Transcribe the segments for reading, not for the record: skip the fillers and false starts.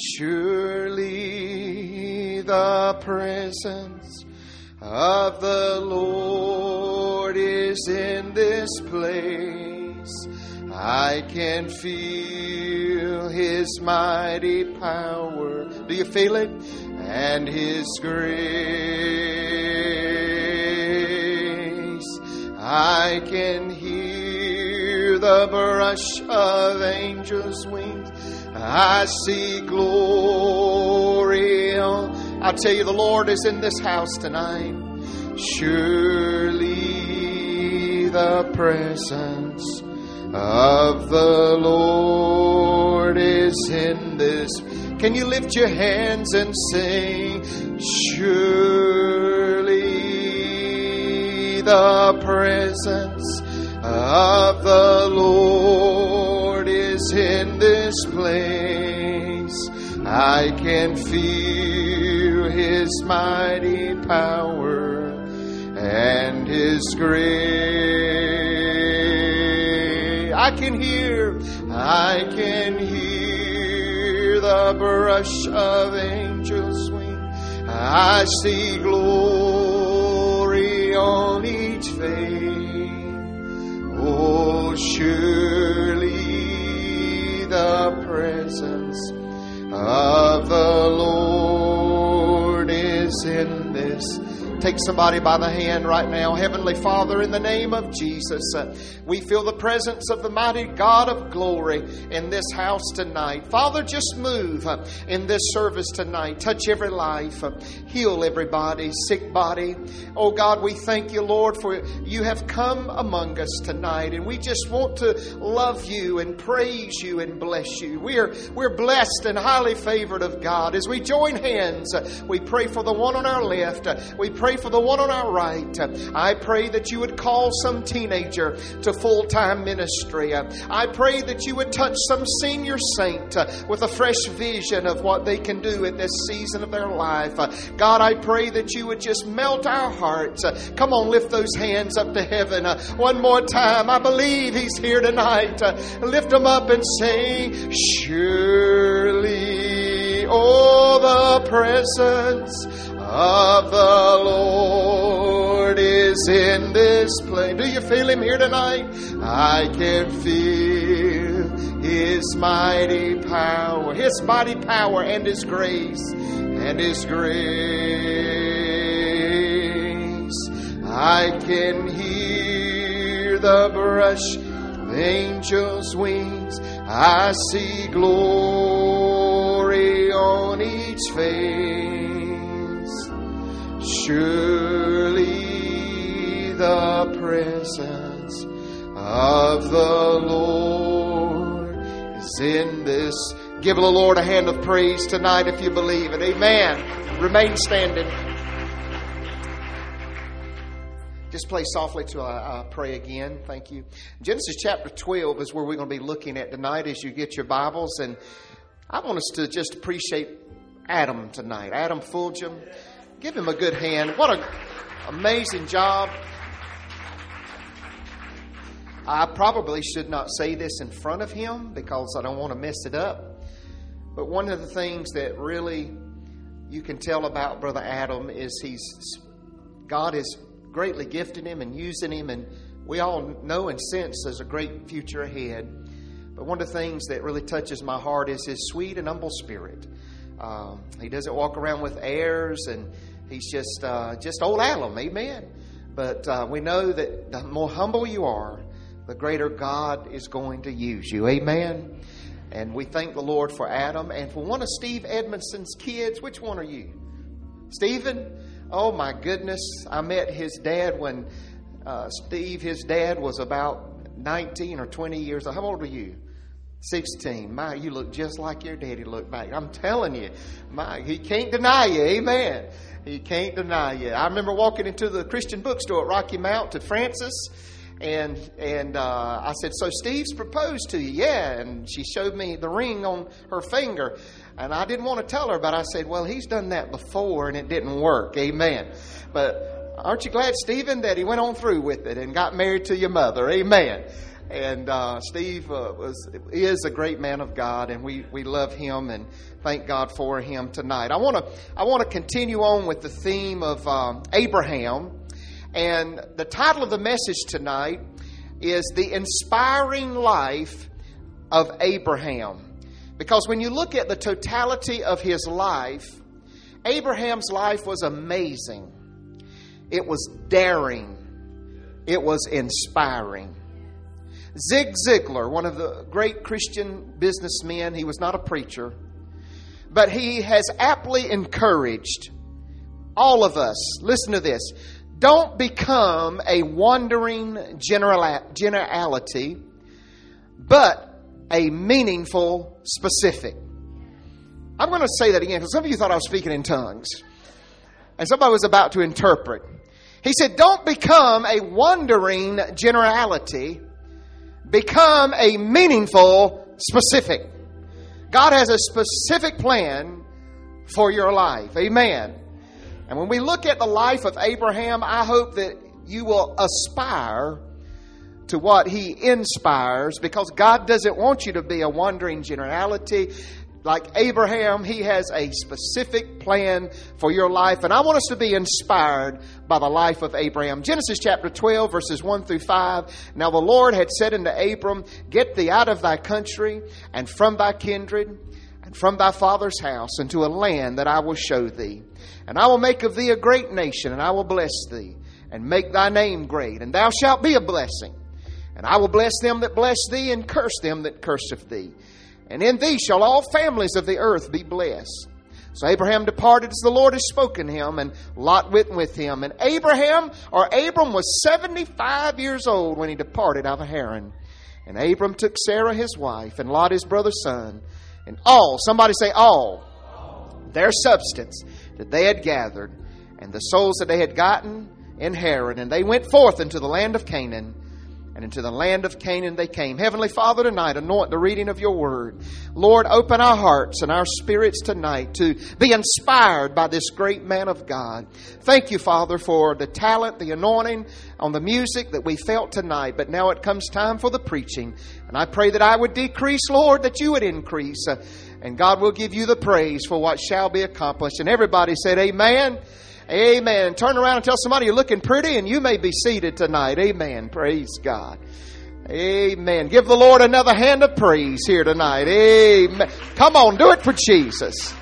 Surely the presence of the Lord is in this place. I can feel His mighty power. Do you feel it? And His grace. I can hear the brush of angels' wings. I see glory. I tell you, the Lord is in this house tonight. Surely the presence of the Lord is in this. Can you lift your hands and sing? Surely the presence of the Lord is in this place. I can feel His mighty power and His grace. I can hear the brush of angels' wings. I see glory on each face. Oh, surely the presence of the Lord is in this. Take somebody by the hand right now. Heavenly Father, in the name of Jesus, we feel the presence of the mighty God of glory in this house tonight. Father, just move in this service tonight. Touch every life. Heal everybody, sick body. Oh God, we thank you, Lord, for you have come among us tonight. And we just want to love you and praise you and bless you. We're blessed and highly favored of God. As we join hands, we pray for the one on our left. We pray for the one on our right. I pray that you would call some teenager to full-time ministry. I pray that you would touch some senior saint with a fresh vision of what they can do at this season of their life. God, I pray that you would just melt our hearts. Come on, lift those hands up to heaven one more time. I believe He's here tonight. Lift them up and sing, surely, oh, the presence of the Lord is in this place. Do you feel Him here tonight? I can feel His mighty power and His grace and His grace. I can hear the brush of angels' wings. I see glory on each face. Surely the presence of the Lord is in this. Give the Lord a hand of praise tonight if you believe it. Amen. Remain standing. Just play softly till I pray again. Thank you. Genesis chapter 12 is where we're going to be looking at tonight as you get your Bibles. And I want us to just appreciate Adam tonight. Adam Fulgham. Give him a good hand. What an amazing job. I probably should not say this in front of him because I don't want to mess it up. But one of the things that really you can tell about Brother Adam is God has greatly gifted him and using him, and we all know and sense there's a great future ahead. But one of the things that really touches my heart is his sweet and humble spirit. He doesn't walk around with airs, and he's just old Adam, amen. But we know that the more humble you are, the greater God is going to use you, amen. And we thank the Lord for Adam and for one of Steve Edmondson's kids. Which one are you? Stephen? Oh my goodness. I met his dad when Steve, his dad, was about 19 or 20 years old. How old are you? 16. My, you look just like your daddy looked back. I'm telling you, he can't deny you. Amen. He can't deny you. I remember walking into the Christian bookstore at Rocky Mount to Francis, and I said, "So Steve's proposed to you?" "Yeah." And she showed me the ring on her finger, and I didn't want to tell her, but I said, "Well, he's done that before, and it didn't work." Amen. But aren't you glad, Stephen, that he went on through with it and got married to your mother? Amen. And Steve is a great man of God, and we love him and thank God for him tonight. I want to continue on with the theme of Abraham, and the title of the message tonight is The Inspiring Life of Abraham. Because when you look at the totality of his life, Abraham's life was amazing. It was daring. It was inspiring. Zig Ziglar, one of the great Christian businessmen, he was not a preacher, but he has aptly encouraged all of us, listen to this, don't become a wandering generality, but a meaningful specific. I'm going to say that again because some of you thought I was speaking in tongues. And somebody was about to interpret. He said, don't become a wandering generality. Become a meaningful specific. God has a specific plan for your life. Amen. And when we look at the life of Abraham, I hope that you will aspire to what he inspires, because God doesn't want you to be a wandering generality. Like Abraham, he has a specific plan for your life. And I want us to be inspired by the life of Abraham. Genesis chapter 12, verses 1 through 5. Now the Lord had said unto Abram, get thee out of thy country, and from thy kindred, and from thy father's house, into a land that I will show thee. And I will make of thee a great nation, and I will bless thee, and make thy name great. And thou shalt be a blessing. And I will bless them that bless thee, and curse them that curseth thee. And in thee shall all families of the earth be blessed. So Abraham departed as the Lord had spoken him, and Lot went with him. And Abram was 75 years old when he departed out of Haran. And Abram took Sarah his wife, and Lot his brother's son, and all, somebody say all, their substance that they had gathered, and the souls that they had gotten in Haran. And they went forth into the land of Canaan. And into the land of Canaan they came. Heavenly Father, tonight, anoint the reading of your word. Lord, open our hearts and our spirits tonight to be inspired by this great man of God. Thank you, Father, for the talent, the anointing on the music that we felt tonight. But now it comes time for the preaching. And I pray that I would decrease, Lord, that you would increase. And God will give you the praise for what shall be accomplished. And everybody said, amen. Amen. Turn around and tell somebody you're looking pretty, and you may be seated tonight. Amen. Praise God. Amen. Give the Lord another hand of praise here tonight. Amen. Come on, do it for Jesus.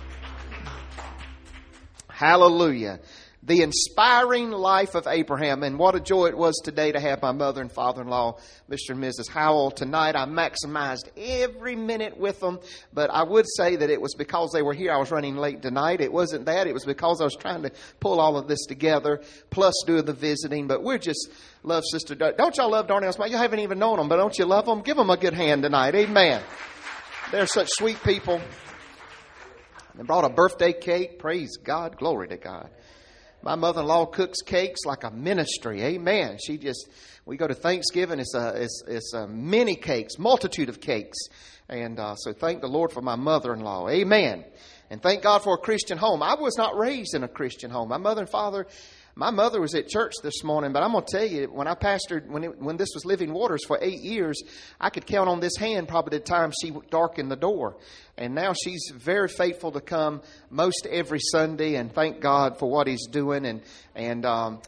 Hallelujah. The inspiring life of Abraham. And what a joy it was today to have my mother and father-in-law, Mr. and Mrs. Howell, tonight. I maximized every minute with them. But I would say that it was because they were here I was running late tonight. It wasn't that. It was because I was trying to pull all of this together, plus doing the visiting. But we're just love Sister Darnell. Don't y'all love Darnell? You haven't even known them, but don't you love them? Give them a good hand tonight. Amen. They're such sweet people. They brought a birthday cake. Praise God. Glory to God. My mother-in-law cooks cakes like a ministry. Amen. We go to Thanksgiving. It's a many cakes, multitude of cakes. And so thank the Lord for my mother-in-law. Amen. And thank God for a Christian home. I was not raised in a Christian home. My mother and father, my mother was at church this morning, but I'm going to tell you, when I pastored, when this was Living Waters for 8 years, I could count on this hand probably the time she darkened the door. And now she's very faithful to come most every Sunday, and thank God for what He's doing. And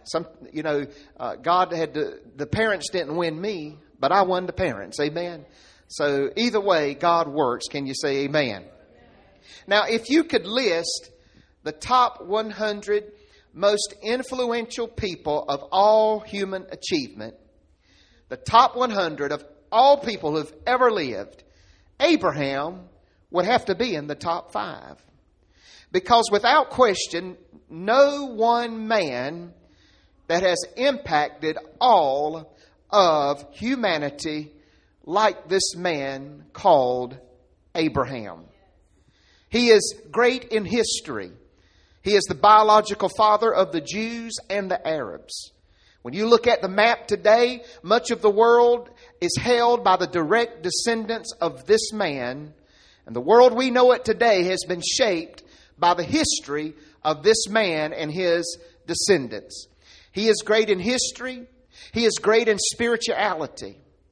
God had the parents didn't win me, but I won the parents. Amen. So either way, God works. Can you say amen? Now, if you could list the top 100 most influential people of all human achievement, the top 100 of all people who've ever lived, Abraham would have to be in the top 5. Because without question, no one man that has impacted all of humanity like this man called Abraham. He is great in history. He is the biological father of the Jews and the Arabs. When you look at the map today, much of the world is held by the direct descendants of this man. And the world we know it today has been shaped by the history of this man and his descendants. He is great in history. He is great in spirituality.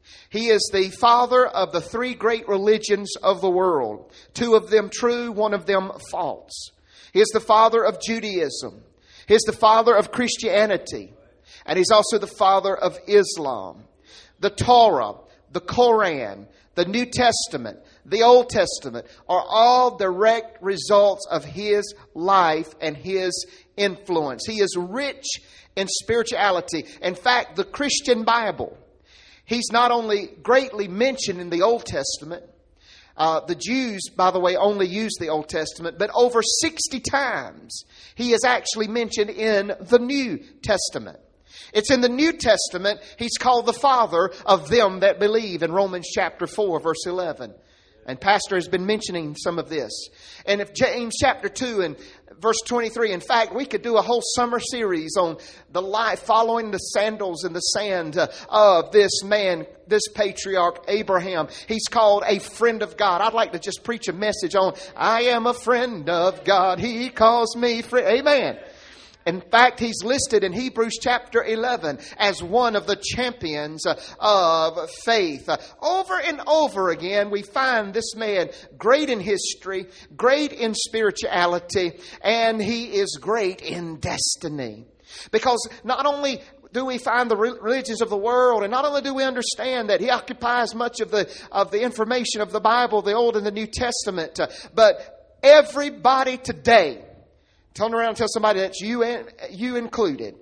He is the father of the three great religions of the world. Two of them true, one of them false. He is the father of Judaism. He is the father of Christianity. And he's also the father of Islam. The Torah, the Koran, the New Testament, the Old Testament are all direct results of his life and his influence. He is rich in spirituality. In fact, the Christian Bible, he's not only greatly mentioned in the Old Testament. The Jews, by the way, only use the Old Testament, but over 60 times he is actually mentioned in the New Testament. It's in the New Testament he's called the father of them that believe in Romans chapter 4, verse 11. And Pastor has been mentioning some of this. And if James chapter 2 and verse 23, in fact, we could do a whole summer series on the life, following the sandals in the sand of this man, this patriarch, Abraham. He's called a friend of God. I'd like to just preach a message on, I am a friend of God. He calls me friend. Amen. In fact, he's listed in Hebrews chapter 11 as one of the champions of faith. Over and over again, we find this man great in history, great in spirituality, and he is great in destiny. Because not only do we find the religions of the world, and not only do we understand that he occupies much of the information of the Bible, the Old and the New Testament, but everybody today, turn around and tell somebody that's you included.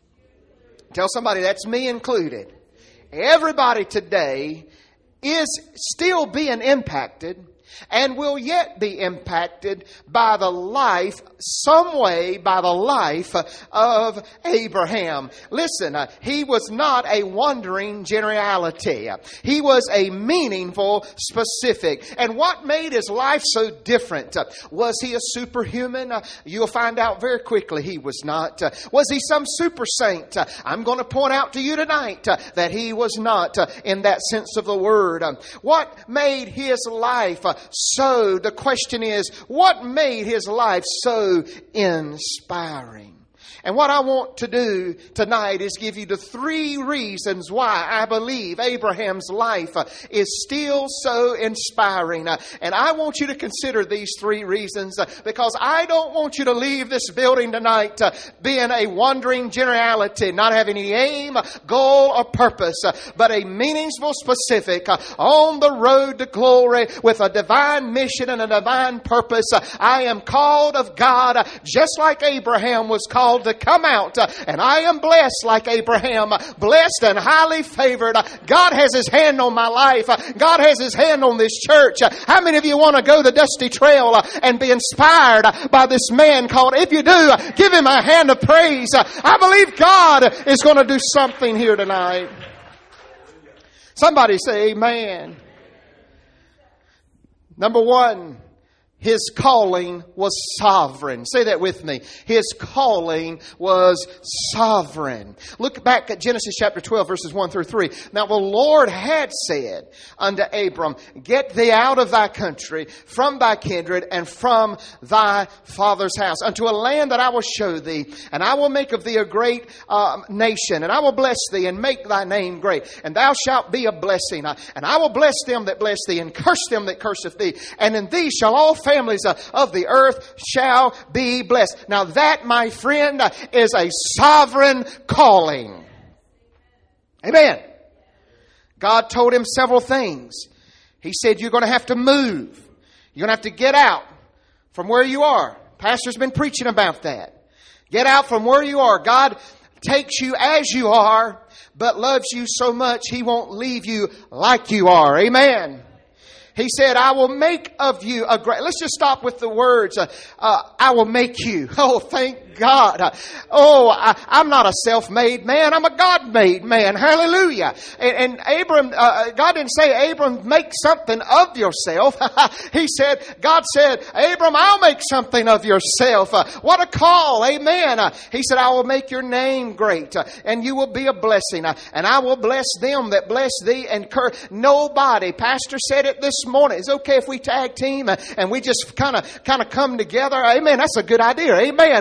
Tell somebody that's me included. Everybody today is still being impacted and will yet be impacted by the life, some way, by the life of Abraham. Listen, he was not a wandering generality. He was a meaningful specific. And what made his life so different? Was he a superhuman? You'll find out very quickly he was not. Was he some super saint? I'm going to point out to you tonight that he was not in that sense of the word. What made his life so, the question is, what made his life so inspiring? And what I want to do tonight is give you the three reasons why I believe Abraham's life is still so inspiring. And I want you to consider these three reasons because I don't want you to leave this building tonight being a wandering generality, not having any aim, goal, or purpose, but a meaningful specific on the road to glory with a divine mission and a divine purpose. I am called of God just like Abraham was called to come out. And I am blessed like Abraham, blessed and highly favored. God has his hand on my life. God has his hand on this church. How many of you want to go the dusty trail and be inspired by this man called? If you do, give him a hand of praise. I believe God is going to do something here tonight. Somebody say amen. Number one, his calling was sovereign. Say that with me. His calling was sovereign. Look back at Genesis chapter 12, verses 1 through 3. Now the Lord had said unto Abram, get thee out of thy country, from thy kindred, and from thy father's house, unto a land that I will show thee. And I will make of thee a great nation. And I will bless thee and make thy name great. And thou shalt be a blessing. And I will bless them that bless thee, and curse them that curseth thee. And in thee shall all families of the earth shall be blessed. Now that, my friend, is a sovereign calling. Amen. God told him several things. He said, you're going to have to move. You're going to have to get out from where you are. Pastor's been preaching about that. Get out from where you are. God takes you as you are, but loves you so much He won't leave you like you are. Amen. He said, I will make of you a great... Let's just stop with the words, I will make you. Oh, thank God. I'm not a self-made man. I'm a God-made man. Hallelujah. And Abram, God didn't say, Abram, make something of yourself. God said, Abram, I'll make something of yourself. What a call. Amen. He said, I will make your name great, and you will be a blessing. And I will bless them that bless thee, and curse nobody. Pastor said it this morning. It's okay if we tag team and we just kind of come together. Amen. That's a good idea. Amen.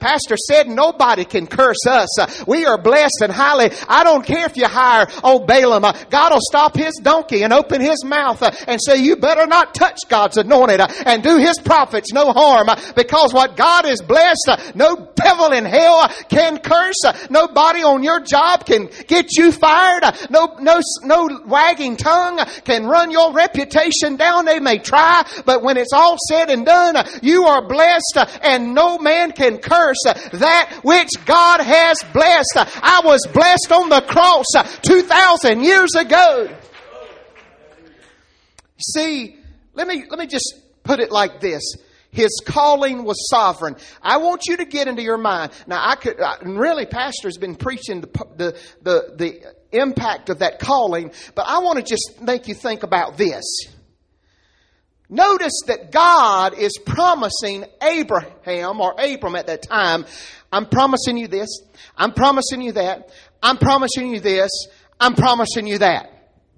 Pastor said nobody can curse us. We are blessed and highly. I don't care if you hire old Balaam. God will stop his donkey and open his mouth and say, you better not touch God's anointed and do his prophets no harm, because what God is blessed, no devil in hell can curse. Nobody on your job can get you fired. No wagging tongue can run your reputation down. They may try, but when it's all said and done, you are blessed, and no man can curse that which God has blessed. I was blessed on the cross 2,000 years ago. See, let me just put it like this. His calling was sovereign. I want you to get into your mind. Now, really, Pastor's been preaching the impact of that calling, but I want to just make you think about this. Notice that God is promising Abraham, or Abram at that time, I'm promising you this, I'm promising you that, I'm promising you this, I'm promising you that.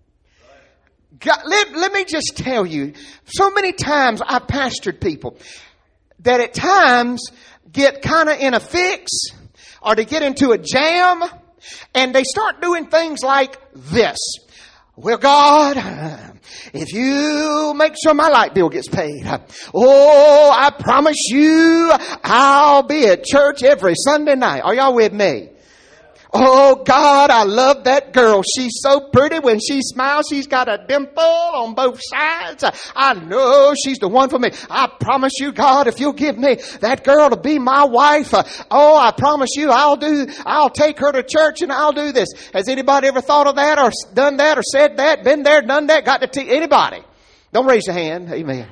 God, let me just tell you, so many times I've pastored people that at times get kind of in a fix or they get into a jam and they start doing things like this. Well, God, if you make sure my light bill gets paid, oh, I promise you I'll be at church every Sunday night. Are y'all with me? Oh, God, I love that girl. She's so pretty. When she smiles, she's got a dimple on both sides. I know she's the one for me. I promise you, God, if you'll give me that girl to be my wife, oh, I promise you I'll take her to church and I'll do this. Has anybody ever thought of that or done that or said that, been there, done that, got to anybody? Don't raise your hand. Amen.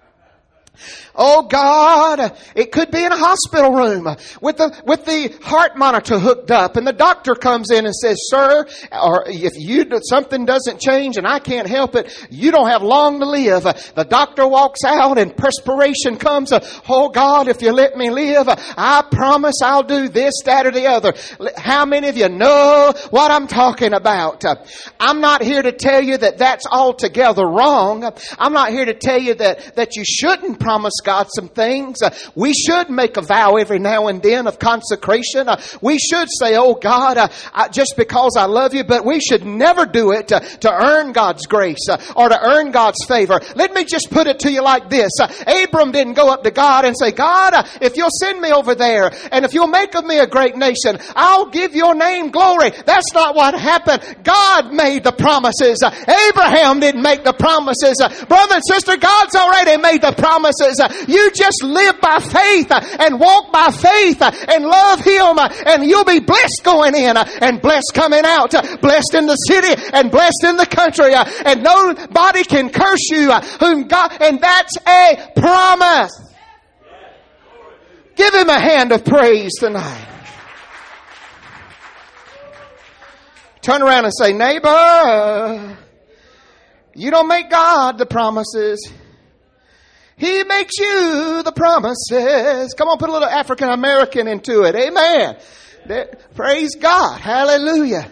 Oh God, it could be in a hospital room with the heart monitor hooked up, and the doctor comes in and says, "Sir, or if something doesn't change and I can't help it, you don't have long to live." The doctor walks out and perspiration comes. Oh God, if you let me live, I promise I'll do this, that, or the other. How many of you know what I'm talking about? I'm not here to tell you that that's altogether wrong. I'm not here to tell you that you shouldn't promise God some things. We should make a vow every now and then of consecration. We should say, oh God, just because I love you, but we should never do it to earn God's grace or to earn God's favor. Let me just put it to you like this. Abram didn't go up to God and say, God, if you'll send me over there and if you'll make of me a great nation, I'll give your name glory. That's not what happened. God made the promises. Abraham didn't make the promises. Brother and sister, God's already made the promises. You just live by faith and walk by faith and love Him, and you'll be blessed going in and blessed coming out, blessed in the city and blessed in the country, and nobody can curse you whom God, and that's a promise. Give Him a hand of praise tonight. Turn around and say, neighbor, you don't make God the promises. He makes you the promises. Come on, put a little African American into it. Amen. Praise God. Hallelujah.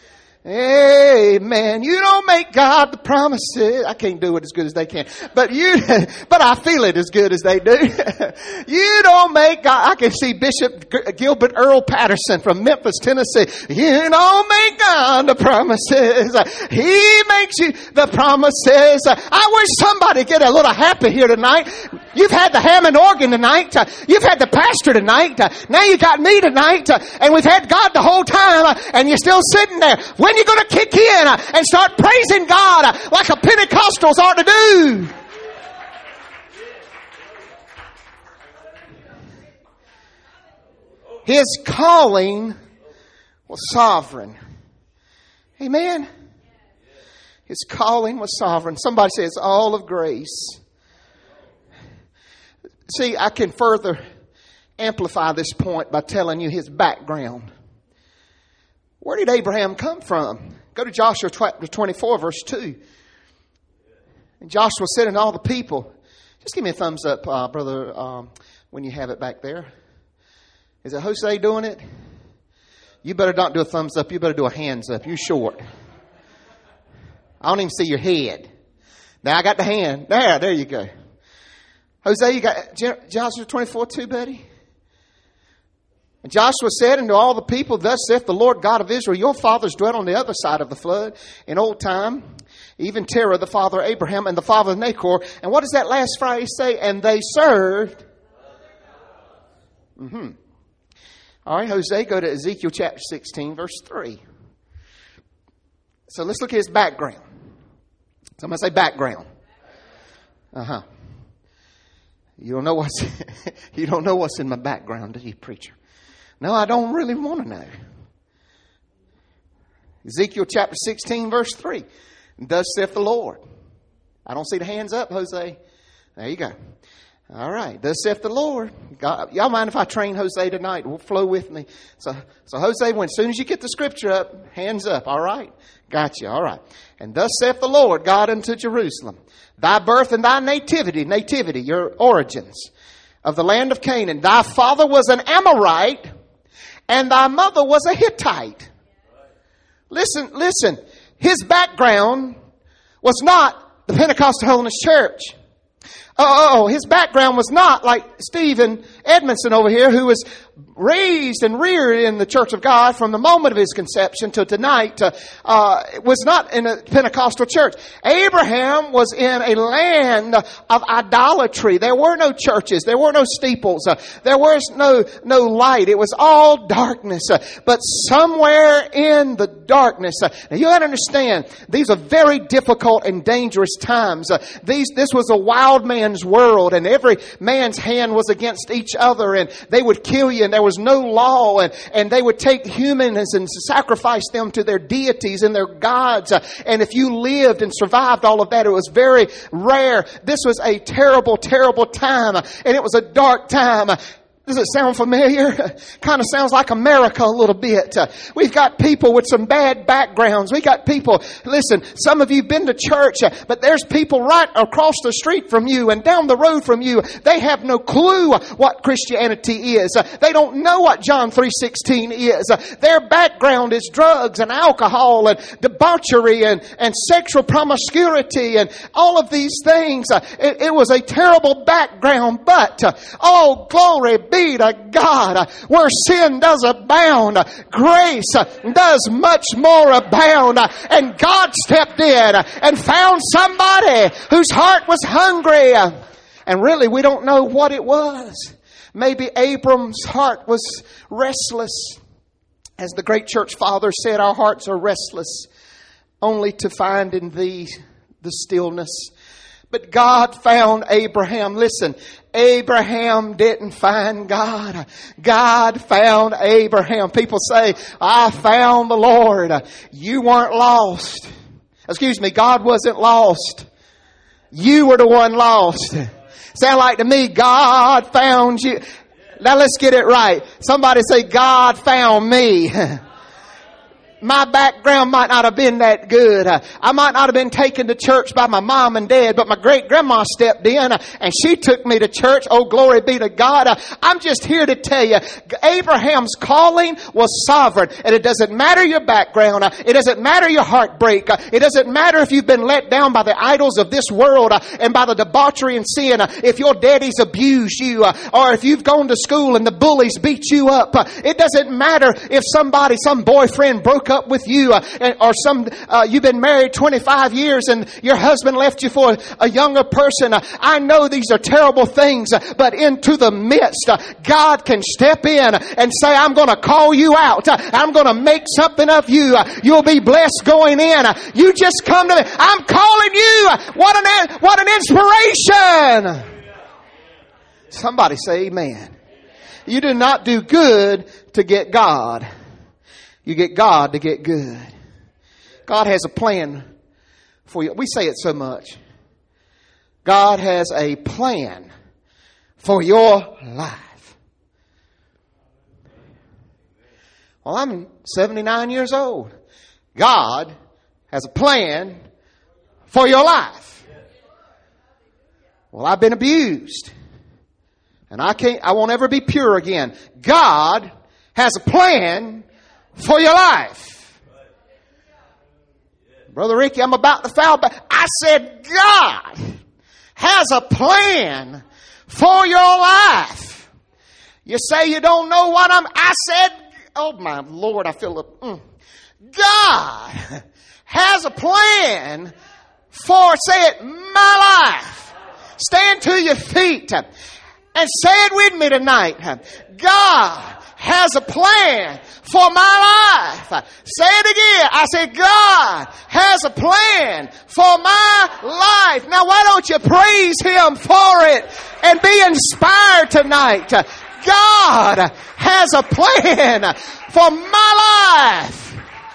Amen. You don't make God the promises. I can't do it as good as they can. But I feel it as good as they do. You don't make God. I can see Bishop Gilbert Earl Patterson from Memphis, Tennessee. You don't make God the promises. He makes you the promises. I wish somebody get a little happy here tonight. You've had the Hammond organ tonight. You've had the pastor tonight. Now you got me tonight. And we've had God the whole time. And you're still sitting there. When are you going to kick in and start praising God like a Pentecostals ought to do? His calling was sovereign. Amen. His calling was sovereign. Somebody says all of grace. See, I can further amplify this point by telling you his background. Where did Abraham come from? Go to Joshua 24, verse 2. And Joshua said unto all the people, just give me a thumbs up, brother, when you have it back there. Is it Jose doing it? You better not do a thumbs up. You better do a hands up. You short. I don't even see your head. Now I got the hand. There you go. Jose, you got Joshua 24, 2, buddy? And Joshua said unto all the people, Thus saith the Lord God of Israel, your fathers dwelt on the other side of the flood in old time, even Terah, the father of Abraham, and the father of Nachor. And what does that last phrase say? And they served. All right, Jose, go to Ezekiel chapter 16, verse 3. So let's look at his background. Somebody say background. You don't know what's in my background, do you, preacher? No, I don't really want to know. Ezekiel chapter 16, verse 3. Thus saith the Lord. I don't see the hands up, Jose. There you go. All right. Thus saith the Lord. God, y'all mind if I train Jose tonight? We'll flow with me. So Jose, as soon as you get the scripture up, hands up. All right. Gotcha. All right. And thus saith the Lord God unto Jerusalem, thy birth and thy nativity, your origins of the land of Canaan. Thy father was an Amorite, and thy mother was a Hittite. Listen. His background was not the Pentecostal Holiness Church. His background was not like Stephen Edmondson over here, who was raised and reared in the Church of God from the moment of his conception to tonight, was not in a Pentecostal church. Abraham was in a land of idolatry. There were no churches. There were no steeples. There was no light. It was all darkness. But somewhere in the darkness, now you got to understand, these are very difficult and dangerous times. This was a wild man's world, and every man's hand was against each other, and they would kill you, and there was no law, and they would take humans and sacrifice them to their deities and their gods. And if you lived and survived all of that, it was very rare. This was a terrible, terrible time, and it was a dark time. Does it sound familiar? Kind of sounds like America a little bit. We've got people with some bad backgrounds. We got people, listen, some of you have been to church, but there's people right across the street from you and down the road from you. They have no clue what Christianity is. They don't know what John 3:16 is. Their background is drugs and alcohol and debauchery and sexual promiscuity and all of these things. It was a terrible background, but, oh, glory be to God, where sin does abound, grace does much more abound. And God stepped in and found somebody whose heart was hungry. And really, we don't know what it was. Maybe Abram's heart was restless. As the great church father said, our hearts are restless, only to find in thee the stillness. But God found Abraham. Listen, Abraham didn't find God. God found Abraham. People say, I found the Lord. You weren't lost. Excuse me, God wasn't lost. You were the one lost. Sound like to me, God found you. Now let's get it right. Somebody say, God found me. My background might not have been that good. I might not have been taken to church by my mom and dad, but my great grandma stepped in and she took me to church. Oh, glory be to God. I'm just here to tell you, Abraham's calling was sovereign, and it doesn't matter your background. It doesn't matter your heartbreak. It doesn't matter if you've been let down by the idols of this world and by the debauchery and sin. If your daddy's abused you, or if you've gone to school and the bullies beat you up. It doesn't matter if some boyfriend broke up with you, or you've been married 25 years and your husband left you for a younger person. I know these are terrible things, but into the midst, God can step in and say, I'm going to call you out. I'm going to make something of you. You'll be blessed going in. You just come to me. I'm calling you. What an inspiration. Somebody say amen. You do not do good to get God. You get God to get good. God has a plan for you. We say it so much. God has a plan for your life. Well, I'm 79 years old. God has a plan for your life. Well, I've been abused. And I won't ever be pure again. God has a plan for your life. Brother Ricky, I'm about to foul back. I said God has a plan for your life. You say you don't know what I said, oh my Lord, I feel God has a plan for, say it, my life. Stand to your feet and say it with me tonight. God has a plan for my life. Say it again. I say, God has a plan for my life. Now why don't you praise Him for it and be inspired tonight? God has a plan for my life.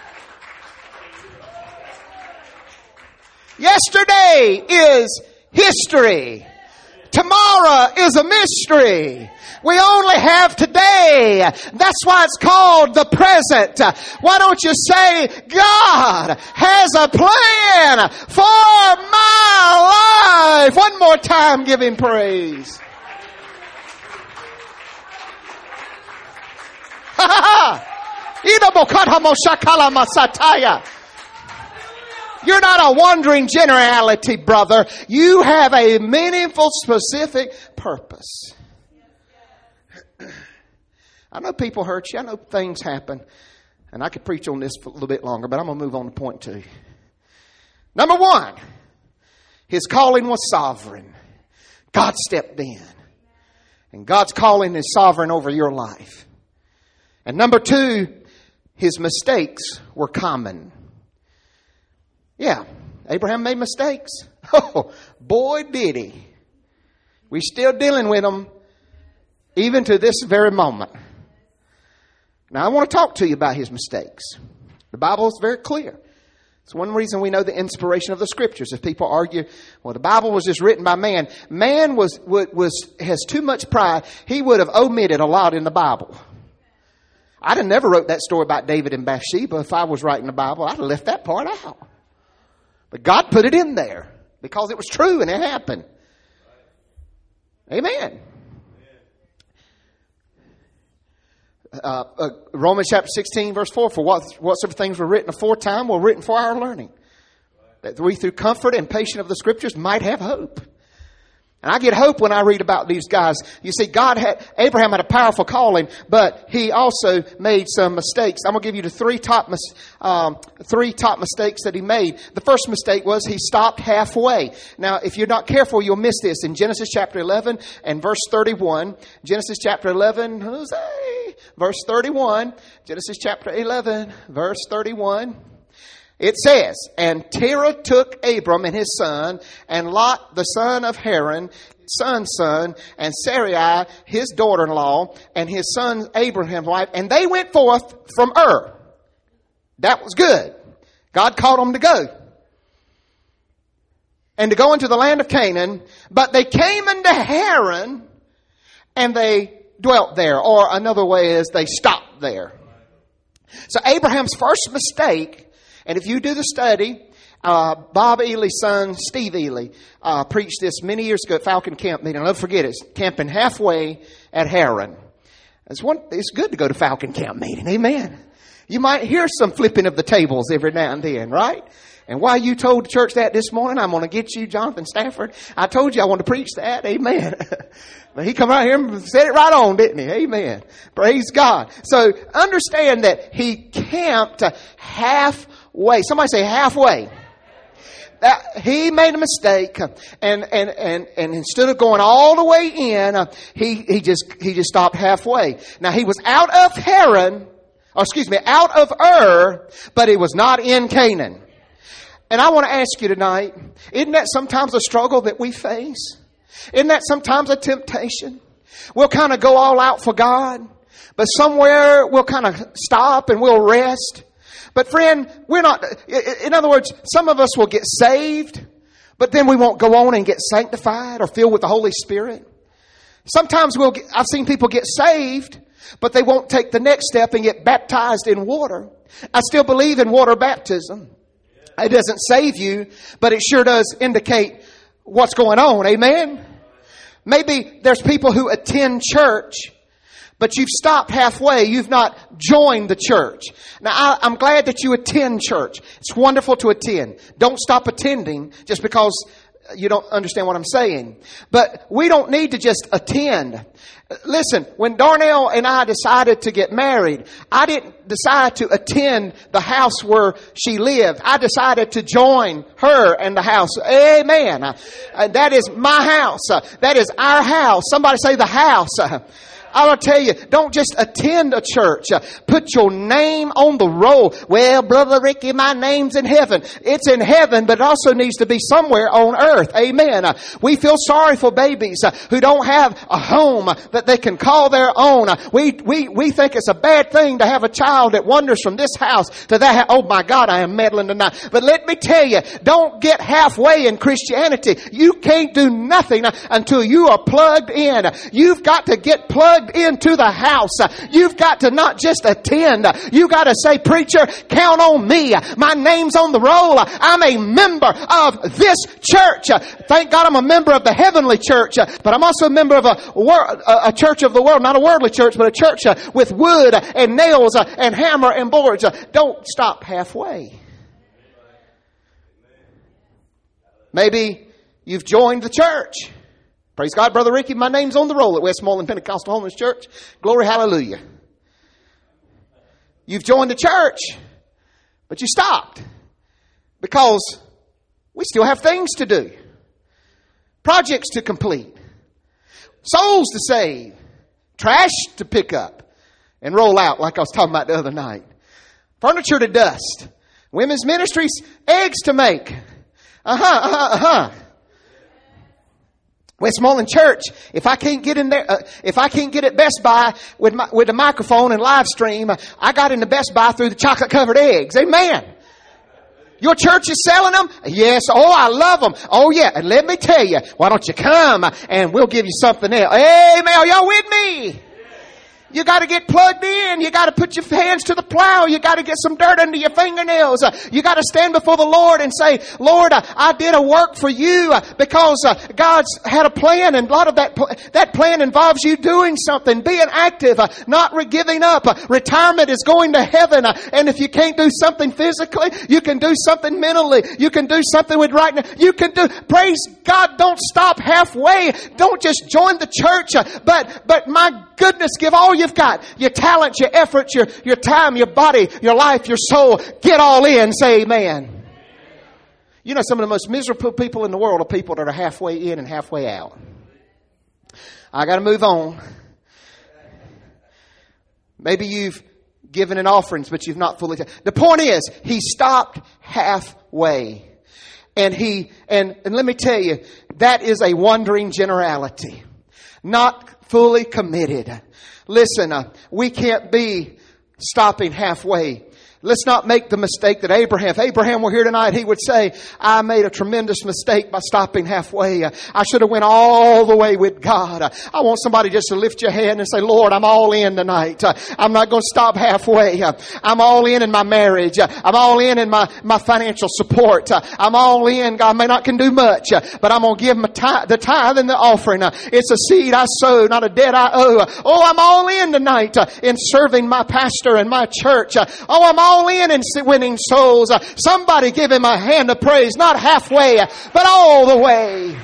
Yesterday is history. Tomorrow is a mystery. We only have today. That's why it's called the present. Why don't you say, God has a plan for my life? One more time, give Him praise. You're not a wandering generality, brother. You have a meaningful, specific purpose. I know people hurt you. I know things happen. And I could preach on this for a little bit longer, but I'm going to move on to point 2. Number 1, His calling was sovereign. God stepped in. And God's calling is sovereign over your life. And number 2, His mistakes were common. Yeah, Abraham made mistakes. Oh, boy, did he. We're still dealing with them even to this very moment. Now, I want to talk to you about his mistakes. The Bible is very clear. It's one reason we know the inspiration of the Scriptures. If people argue, well, the Bible was just written by man. Man has too much pride. He would have omitted a lot in the Bible. I'd have never wrote that story about David and Bathsheba if I was writing the Bible. I'd have left that part out. But God put it in there because it was true and it happened. Amen. Romans chapter 16 verse 4, for whatsoever things were written aforetime were written for our learning, that we through comfort and patience of the Scriptures might have hope. And I get hope when I read about these guys. You see, Abraham had a powerful calling, but he also made some mistakes. I'm going to give you the three top mistakes that he made. The first mistake was he stopped halfway. Now, if you're not careful, you'll miss this in Genesis chapter 11 and verse 31. Genesis chapter 11, verse 31. Genesis chapter 11, verse 31. It says, and Terah took Abram and his son, and Lot the son of Haran, son's son, and Sarai his daughter-in-law, and his son Abraham's wife, and they went forth from Ur. That was good. God called them to go. And to go into the land of Canaan, but they came into Haran, and they dwelt there. Or another way is they stopped there. So Abraham's first mistake, and if you do the study, Bob Ely's son, Steve Ely, preached this many years ago at Falcon Camp meeting. I'll never forget it. It's camping halfway at Haran. It's good to go to Falcon Camp meeting. Amen. You might hear some flipping of the tables every now and then, right? And why you told the church that this morning, I'm going to get you, Jonathan Stafford. I told you I want to preach that. Amen. But he come out here and said it right on, didn't he? Amen. Praise God. So understand that he camped halfway. Somebody say halfway. He made a mistake, and instead of going all the way in, he just stopped halfway. Now he was out of out of Ur, but he was not in Canaan. And I want to ask you tonight, isn't that sometimes a struggle that we face? Isn't that sometimes a temptation? We'll kind of go all out for God, but somewhere we'll kind of stop and we'll rest. But friend, we're not, in other words, some of us will get saved, but then we won't go on and get sanctified or filled with the Holy Spirit. Sometimes I've seen people get saved, but they won't take the next step and get baptized in water. I still believe in water baptism. It doesn't save you, but it sure does indicate what's going on. Amen? Maybe there's people who attend church, but you've stopped halfway. You've not joined the church. Now, I'm glad that you attend church. It's wonderful to attend. Don't stop attending just because you don't understand what I'm saying. But we don't need to just attend. Listen, when Darnell and I decided to get married, I didn't decide to attend the house where she lived. I decided to join her and the house. Amen. That is my house. That is our house. Somebody say the house. I will tell you, don't just attend a church. Put your name on the roll. Well, Brother Ricky, my name's in heaven. It's in heaven, but it also needs to be somewhere on earth. Amen. We feel sorry for babies who don't have a home that they can call their own. We think it's a bad thing to have a child that wanders from this house to that house. Oh my God, I am meddling tonight. But let me tell you, don't get halfway in Christianity. You can't do nothing until you are plugged in. You've got to get plugged into the house. You've got to not just attend. You got to say, preacher, count on me. My name's on the roll. I'm a member of this church. Thank God I'm a member of the heavenly church, but I'm also a member of a church of the world, not a worldly church, but a church with wood and nails and hammer and boards. Don't stop halfway. Maybe you've joined the church. Praise God, Brother Ricky, my name's on the roll at Westmoreland Pentecostal Holiness Church. Glory, hallelujah. You've joined the church, but you stopped because we still have things to do. Projects to complete. Souls to save. Trash to pick up and roll out like I was talking about the other night. Furniture to dust. Women's ministries, eggs to make. Westmoreland Church, if I can't get in there, if I can't get at Best Buy with the microphone and live stream, I got into Best Buy through the chocolate covered eggs. Amen. Your church is selling them? Yes. Oh, I love them. Oh yeah. And let me tell you, why don't you come and we'll give you something else. Amen. Are y'all with me? You got to get plugged in. You got to put your hands to the plow. You got to get some dirt under your fingernails. You got to stand before the Lord and say, Lord, I did a work for you because God's had a plan, and a lot of that plan involves you doing something, being active, not giving up. Retirement is going to heaven, and if you can't do something physically, you can do something mentally. You can do something with right now. You can do. Praise God! Don't stop halfway. Don't just join the church, but my goodness, give all you've got. Your talent, your effort, your time, your body, your life, your soul. Get all in. Say amen. You know, some of the most miserable people in the world are people that are halfway in and halfway out. I got to move on. Maybe you've given in offerings, but you've not fully. The point is, he stopped halfway. And let me tell you, that is a wandering generality. Not fully committed. Listen, we can't be stopping halfway. Let's not make the mistake that Abraham, if Abraham were here tonight, he would say, I made a tremendous mistake by stopping halfway. I should have went all the way with God. I want somebody just to lift your hand and say, Lord, I'm all in tonight. I'm not going to stop halfway. I'm all in my marriage. I'm all in my financial support. I'm all in. God may not can do much, but I'm going to give the tithe and the offering. It's a seed I sow, not a debt I owe. Oh, I'm all in tonight in serving my pastor and my church. Oh, I'm all in winning souls. Somebody give him a hand of praise, not halfway, but all the way.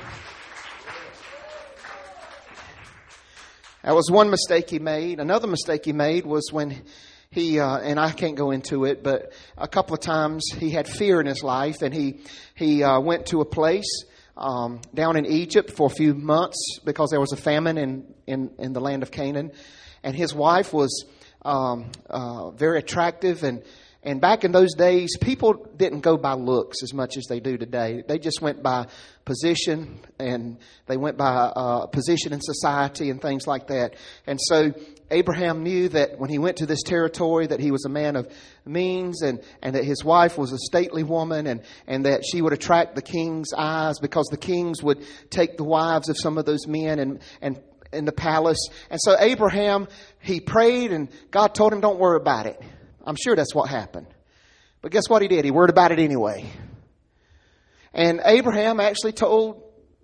That was one mistake he made. Another mistake he made was when he, and I can't go into it, but a couple of times he had fear in his life, and he went to a place down in Egypt for a few months because there was a famine in the land of Canaan, and his wife was very attractive, and back in those days, people didn't go by looks as much as they do today. They just went by position, and they went by position in society and things like that. And so Abraham knew that when he went to this territory that he was a man of means, and that his wife was a stately woman, and that she would attract the king's eyes because the kings would take the wives of some of those men and in the palace. And so Abraham, he prayed, and God told him, don't worry about it. I'm sure that's what happened. But guess what he did? He worried about it anyway. And Abraham actually told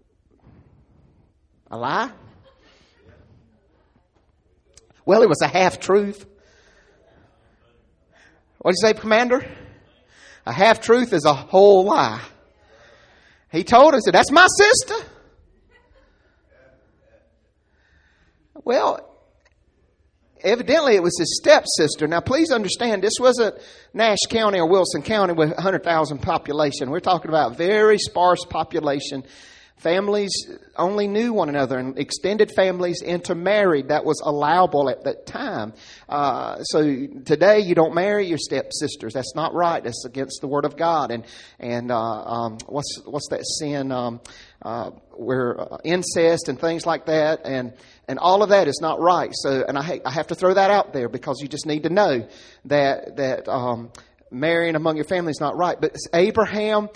a lie. Well, it was a half-truth. What did you say, Commander? A half-truth is a whole lie. He told her, said, that's my sister. Well, evidently it was his stepsister. Now, please understand, this wasn't Nash County or Wilson County with 100,000 population. We're talking about very sparse population. Families only knew one another, and extended families intermarried. That was allowable at that time. So today you don't marry your stepsisters. That's not right. That's against the Word of God. And what's that sin? Where incest and things like that, and all of that is not right. So, and I have to throw that out there because you just need to know that marrying among your family is not right. But Abraham,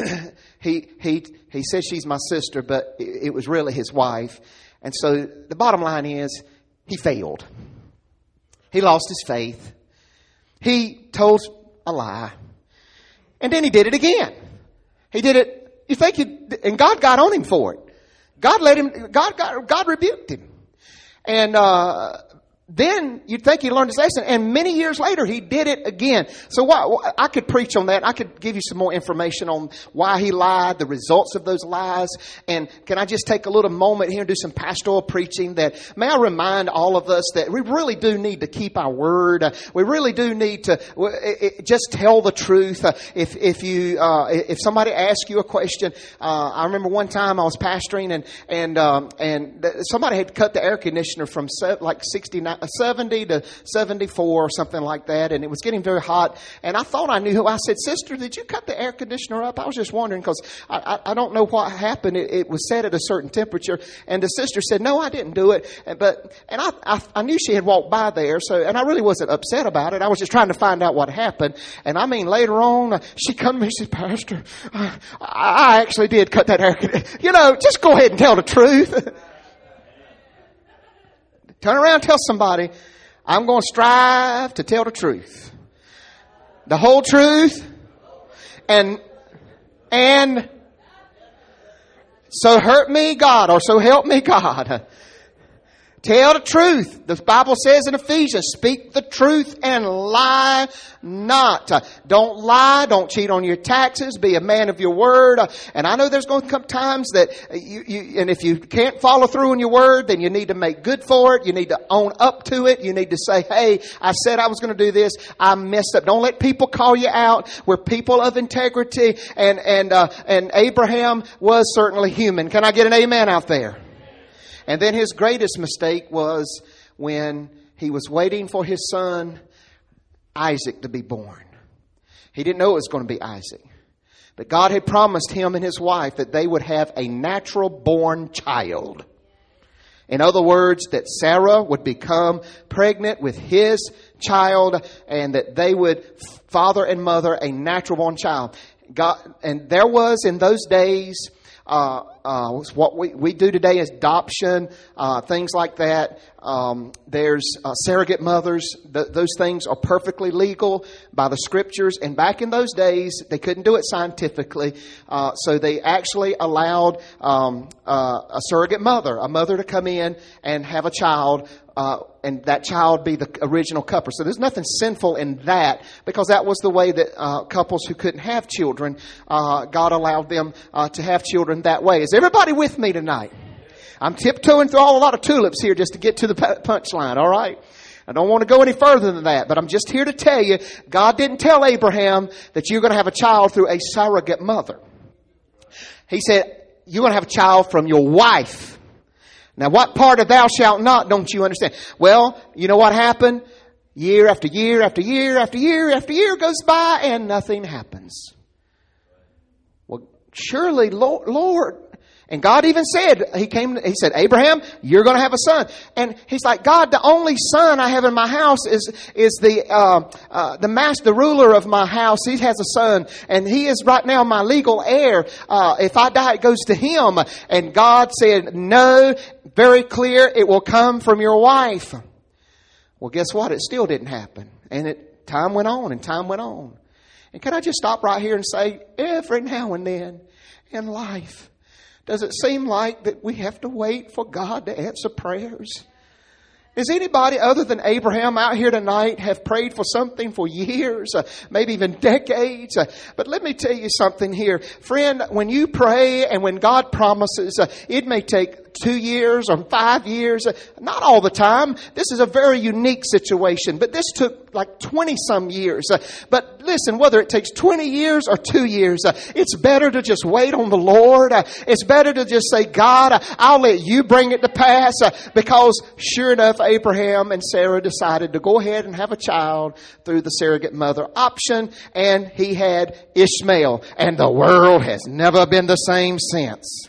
he says she's my sister, but it was really his wife. And so the bottom line is he failed. He lost his faith. He told a lie. And then he did it again. He did it. You think and God got on him for it. God rebuked him. And then you'd think he learned his lesson. And many years later, he did it again. So I could preach on that. I could give you some more information on why he lied, the results of those lies. And can I just take a little moment here and do some pastoral preaching that may I remind all of us that we really do need to keep our word. We really do need to just tell the truth. If somebody asks you a question, I remember one time I was pastoring and somebody had cut the air conditioner from like 70 to 74 or something like that, and it was getting very hot, and I thought I knew who. I said, sister, did you cut the air conditioner up? I was just wondering because I don't know what happened. It was set at a certain temperature, and the sister said, no, I didn't do it. And I knew she had walked by there, and I really wasn't upset about it. I was just trying to find out what happened. And I mean, later on, she come to me and said, Pastor, I actually did cut that air conditioner. Just go ahead and tell the truth. Turn around and tell somebody, I'm going to strive to tell the truth. The whole truth. And so hurt me God, or so help me God. Tell the truth. The Bible says in Ephesians, speak the truth and lie not. Don't lie. Don't cheat on your taxes. Be a man of your word. And I know there's going to come times that and if you can't follow through on your word, then you need to make good for it. You need to own up to it. You need to say, hey, I said I was going to do this. I messed up. Don't let people call you out. We're people of integrity. And Abraham was certainly human. Can I get an amen out there? And then his greatest mistake was when he was waiting for his son Isaac to be born. He didn't know it was going to be Isaac. But God had promised him and his wife that they would have a natural born child. In other words, that Sarah would become pregnant with his child and that they would father and mother a natural born child. And there was in those days what we do today is adoption, things like that. There's surrogate mothers. Those things are perfectly legal by the scriptures. And back in those days, they couldn't do it scientifically. So they actually allowed a surrogate mother, a mother to come in and have a child. And that child be the original couple. So there's nothing sinful in that because that was the way that couples who couldn't have children, God allowed them to have children that way. Is everybody with me tonight? I'm tiptoeing through a lot of tulips here just to get to the punchline, all right? I don't want to go any further than that, but I'm just here to tell you, God didn't tell Abraham that you're going to have a child through a surrogate mother. He said, you're going to have a child from your wife. Now, what part of thou shalt not don't you understand? Well, you know what happened? Year after year after year after year after year goes by and nothing happens. Well, surely, Lord. And God even said, He said, Abraham, you're going to have a son. And He's like, God, the only son I have in my house is the master, the ruler of my house. He has a son and he is right now my legal heir. If I die, it goes to him. And God said, no, very clear, it will come from your wife. Well, guess what? It still didn't happen. And time went on and time went on. And can I just stop right here and say, every now and then in life, does it seem like that we have to wait for God to answer prayers? Is anybody other than Abraham out here tonight have prayed for something for years, maybe even decades? But let me tell you something here. Friend, when you pray and when God promises, it may take 2 years or 5 years. Not all the time. This is a very unique situation. But this took like 20 some years. But listen, whether it takes 20 years or 2 years, it's better to just wait on the Lord. It's better to just say, God, I'll let you bring it to pass. Because sure enough, Abraham and Sarah decided to go ahead and have a child through the surrogate mother option. And he had Ishmael. And the world has never been the same since.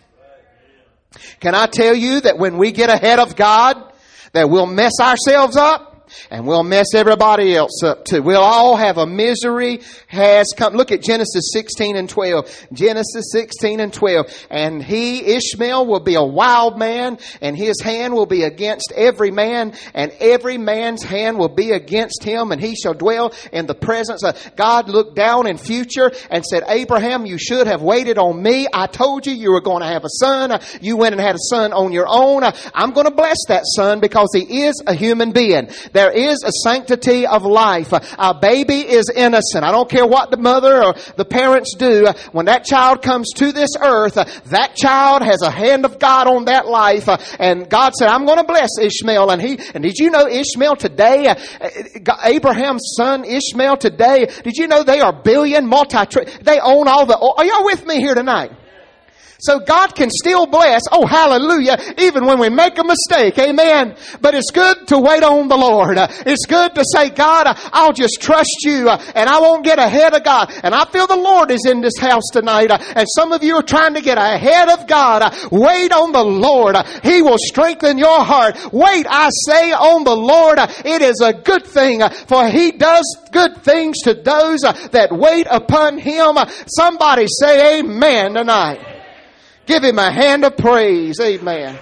Can I tell you that when we get ahead of God, that we'll mess ourselves up? And we'll mess everybody else up too. We'll all have a misery has come. Look at Genesis 16 and 12. Genesis 16 and 12. And he, Ishmael, will be a wild man, and his hand will be against every man, and every man's hand will be against him, and he shall dwell in the presence of God. Looked down in future and said, Abraham, you should have waited on me. I told you you were going to have a son. You went and had a son on your own. I'm going to bless that son because he is a human being. There is a sanctity of life. A baby is innocent. I don't care what the mother or the parents do. When that child comes to this earth, that child has a hand of God on that life. And God said, I'm going to bless Ishmael. And did you know Ishmael today, Abraham's son Ishmael today, did you know they are billion, they own all the, are y'all with me here tonight? So God can still bless, oh hallelujah, even when we make a mistake, amen. But it's good to wait on the Lord. It's good to say, God, I'll just trust you and I won't get ahead of God. And I feel the Lord is in this house tonight. And some of you are trying to get ahead of God. Wait on the Lord. He will strengthen your heart. Wait, I say, on the Lord. It is a good thing, for He does good things to those that wait upon Him. Somebody say amen tonight. Give Him a hand of praise. Amen.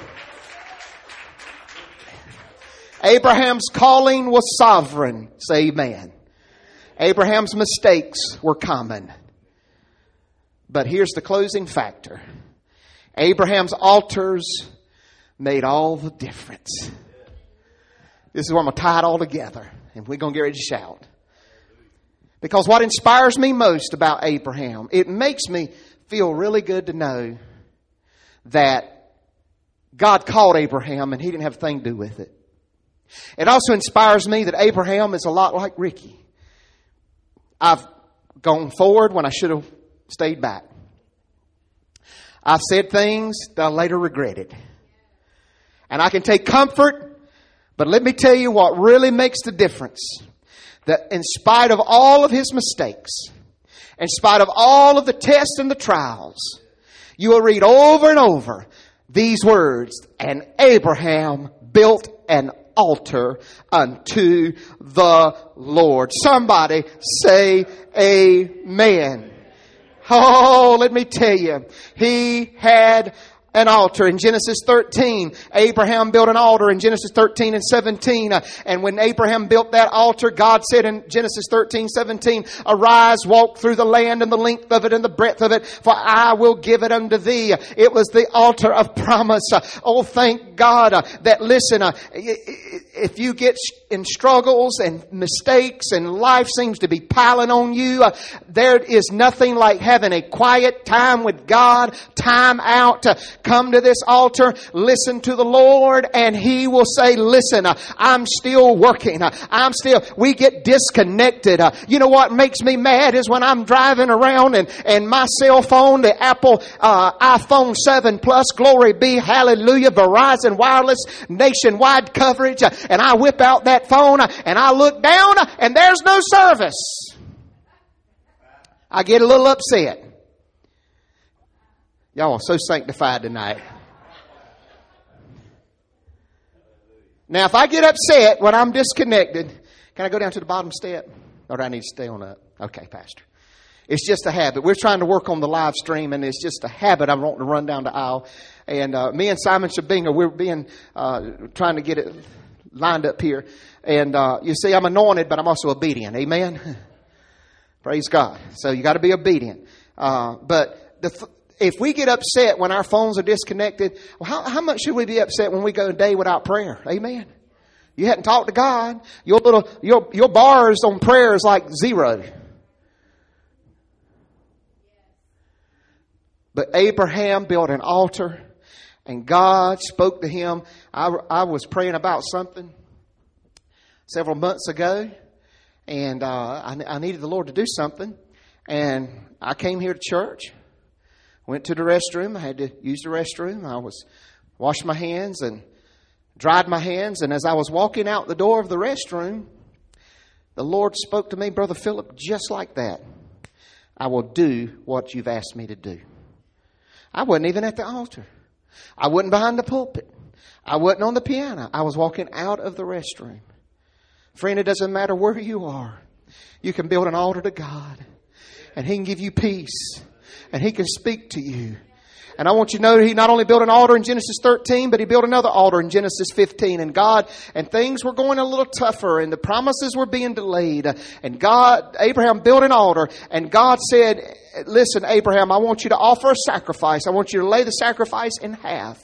Abraham's calling was sovereign. Say amen. Abraham's mistakes were common. But here's the closing factor. Abraham's altars made all the difference. This is where I'm going to tie it all together. And we're going to get ready to shout. Because what inspires me most about Abraham, it makes me feel really good to know that God called Abraham and he didn't have a thing to do with it. It also inspires me that Abraham is a lot like Ricky. I've gone forward when I should have stayed back. I've said things that I later regretted. And I can take comfort, but let me tell you what really makes the difference. That in spite of all of his mistakes, in spite of all of the tests and the trials, you will read over and over these words, and Abraham built an altar unto the Lord. Somebody say amen. Oh, let me tell you, he had an altar. In Genesis 13, Abraham built an altar in Genesis 13 and 17. And when Abraham built that altar, God said in Genesis 13, 17, arise, walk through the land and the length of it and the breadth of it, for I will give it unto thee. It was the altar of promise. Oh, thank God that, listen, if you get in struggles and mistakes and life seems to be piling on you, there is nothing like having a quiet time with God, time out. Come to this altar, listen to the Lord, and He will say, listen, I'm still working. We get disconnected. You know what makes me mad is when I'm driving around and my cell phone, the Apple iPhone 7 Plus, glory be, hallelujah, Verizon wireless, nationwide coverage, and I whip out that phone and I look down and there's no service. I get a little upset. Y'all are so sanctified tonight. Now, if I get upset when I'm disconnected, can I go down to the bottom step? Or do I need to stay on up? Okay, Pastor. It's just a habit. We're trying to work on the live stream, and it's just a habit. I'm wanting to run down the aisle. And me and Simon Shabinger, we're trying to get it lined up here. And you see, I'm anointed, but I'm also obedient. Amen? Praise God. So you got to be obedient. If we get upset when our phones are disconnected, well, how much should we be upset when we go a day without prayer? Amen. You hadn't talked to God. Your bars on prayer is like 0. But Abraham built an altar, and God spoke to him. I was praying about something several months ago, and I needed the Lord to do something. And I came here to church, went to the restroom. I had to use the restroom. I washed my hands and dried my hands. And as I was walking out the door of the restroom, the Lord spoke to me, Brother Philip, just like that. I will do what you've asked me to do. I wasn't even at the altar. I wasn't behind the pulpit. I wasn't on the piano. I was walking out of the restroom. Friend, it doesn't matter where you are. You can build an altar to God, and He can give you peace, and He can speak to you. And I want you to know He not only built an altar in Genesis 13, but He built another altar in Genesis 15. And things were going a little tougher, and the promises were being delayed. And Abraham built an altar, and God said, listen, Abraham, I want you to offer a sacrifice. I want you to lay the sacrifice in half.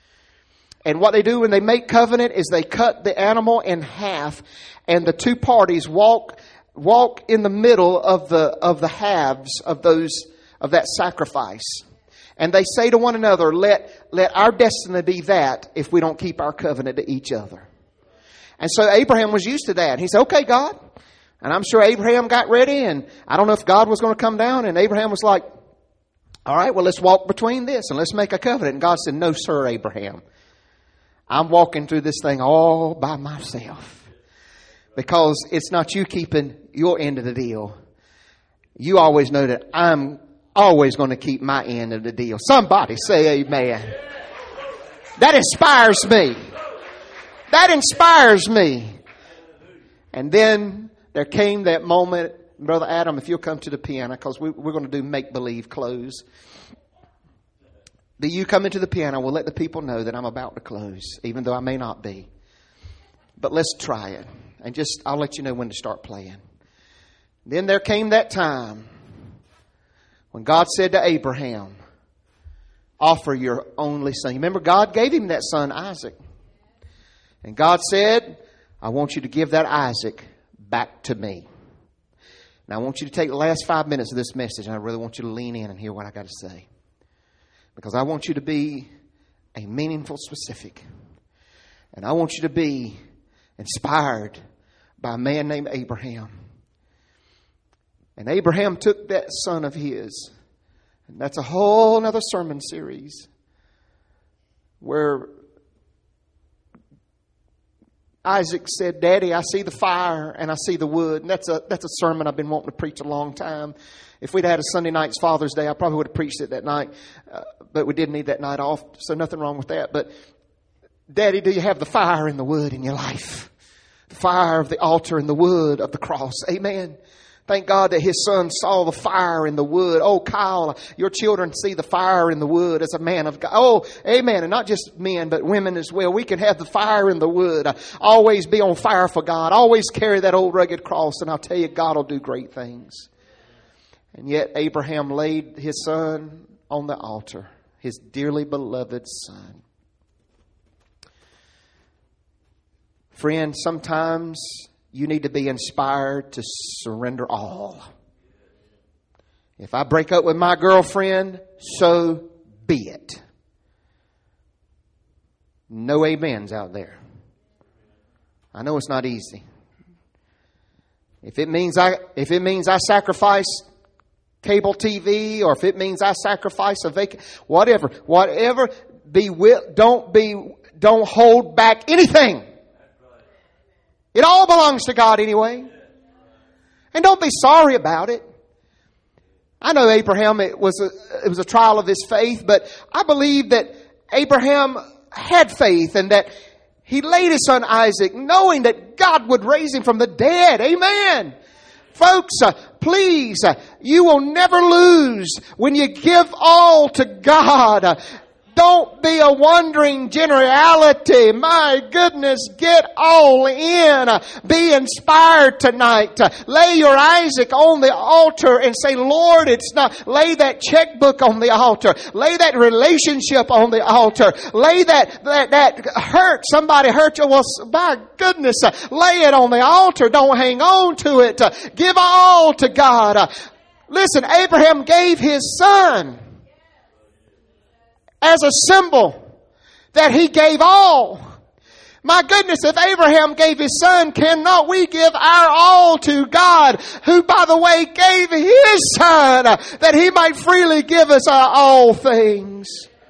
And what they do when they make covenant is they cut the animal in half, and the two parties walk in the middle of the halves of that sacrifice. And they say to one another, let our destiny be that if we don't keep our covenant to each other. And so Abraham was used to that. He said, okay, God. And I'm sure Abraham got ready, and I don't know if God was going to come down. And Abraham was like, all right, well, let's walk between this and let's make a covenant. And God said, no, sir, Abraham. I'm walking through this thing all by myself. Because it's not you keeping your end of the deal. You always know that I'm always going to keep my end of the deal. Somebody say amen. That inspires me. That inspires me. And then there came that moment, Brother Adam, if you'll come to the piano, because we're going to do make-believe close. That you come into the piano, we'll let the people know that I'm about to close, even though I may not be. But let's try it. And I'll let you know when to start playing. Then there came that time when God said to Abraham, offer your only son. You remember God gave him that son, Isaac. And God said, I want you to give that Isaac back to me. Now I want you to take the last 5 minutes of this message, and I really want you to lean in and hear what I got to say. Because I want you to be a meaningful specific. And I want you to be inspired by a man named Abraham. And Abraham took that son of his. And that's a whole other sermon series. Where Isaac said, Daddy, I see the fire and I see the wood. And that's a sermon I've been wanting to preach a long time. If we'd had a Sunday night's Father's Day, I probably would have preached it that night. But we did need that night off, so nothing wrong with that. But Daddy, do you have the fire and the wood in your life? The fire of the altar and the wood of the cross. Amen. Thank God that his son saw the fire in the wood. Oh, Kyle, your children see the fire in the wood as a man of God. Oh, amen. And not just men, but women as well. We can have the fire in the wood. Always be on fire for God. Always carry that old rugged cross. And I'll tell you, God will do great things. And yet Abraham laid his son on the altar. His dearly beloved son. Friend, sometimes you need to be inspired to surrender all. If I break up with my girlfriend, so be it. No amens out there. I know it's not easy. If it means I sacrifice cable TV, or if it means I sacrifice a whatever, don't hold back anything. It all belongs to God anyway. And don't be sorry about it. I know Abraham, it was a trial of his faith, but I believe that Abraham had faith and that he laid his son Isaac knowing that God would raise him from the dead. Amen. Folks, please, you will never lose when you give all to God. Don't be a wandering generality. My goodness, get all in. Be inspired tonight. Lay your Isaac on the altar and say, Lord, it's not. Lay that checkbook on the altar. Lay that relationship on the altar. Lay that hurt. Somebody hurt you. Well, my goodness, lay it on the altar. Don't hang on to it. Give all to God. Listen, Abraham gave his son as a symbol that he gave all. My goodness, if Abraham gave his son, cannot we give our all to God, who, by the way, gave his son that he might freely give us all things?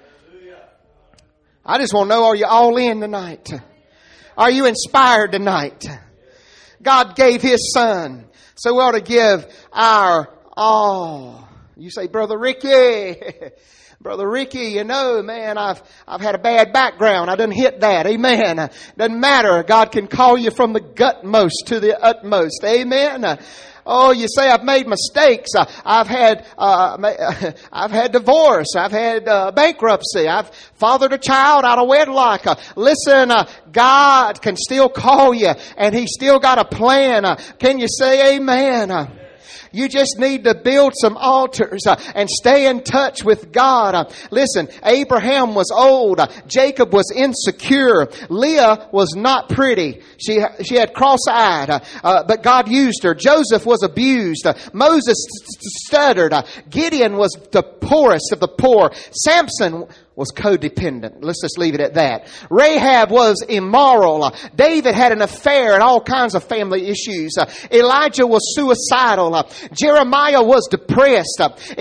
I just want to know, are you all in tonight? Are you inspired tonight? God gave his son, so we ought to give our all. You say, Brother Ricky, Brother Ricky, you know, man, I've had a bad background. I done hit that. Amen. Doesn't matter. God can call you from the gutmost to the utmost. Amen. Oh, you say I've made mistakes. I've had divorce. I've had bankruptcy. I've fathered a child out of wedlock. Listen, God can still call you, and He's still got a plan. Can you say amen? You just need to build some altars and stay in touch with God. Listen, Abraham was old. Jacob was insecure. Leah was not pretty. She had cross-eyed, but God used her. Joseph was abused. Moses stuttered. Gideon was the poorest of the poor. Samson was codependent. Let's just leave it at that. Rahab was immoral. David had an affair and all kinds of family issues. Elijah was suicidal. Jeremiah was depressed.